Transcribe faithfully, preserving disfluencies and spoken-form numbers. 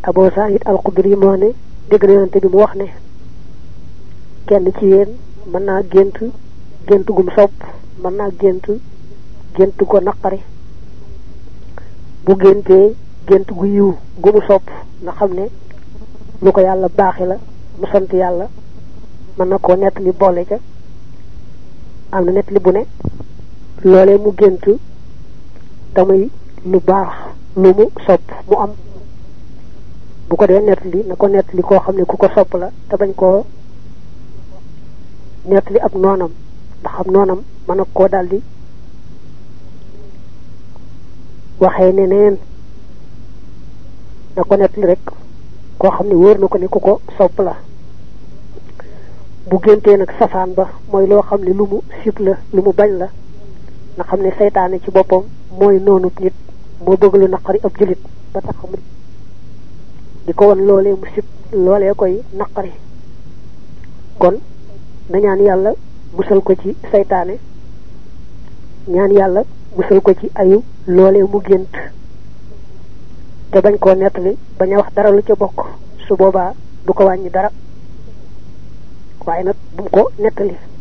Abu Sa'id al-Khudri moo ne dégg na yonente bi mu wax ne kenn ci yéen mën naa gént gént gum sopp mën naa gént gént ko naqari bu géntee gént gu yiw gu mu sopp nga xam ne lu ko yàlla baaxi la mu sant yàlla mën na koo nettali boole ca am na nettali bu ne loolee mu gént tamuy lu baax lu mu sopp mu am bu ko dee nettali na ko nettali koo xam ne ku ko sopp la te bañ koo nettali ab noonam ndax am noonam mën na koo daldi waxee neneen na ko nettali rek koo xam ne wóor na ko ne ku ko sopp la bu géntee nag safaan ba mooy loo xam ne lu mu sib la lu mu bañ la nga xam ne seytaane ci boppam mooy noonu nit moo bëgg lu naqari ab jullit ba tax mu di ko won loolee mu sib loolee koy naqari kon na ñaan yàlla musal ko ci seytaane ñaan yàlla musal ko ci ayu loolee mu gént te bañ koo nettali bañ a wax dara lu ca bokk su boobaa du ko wàññi dara waaye nag bu mu ko nettali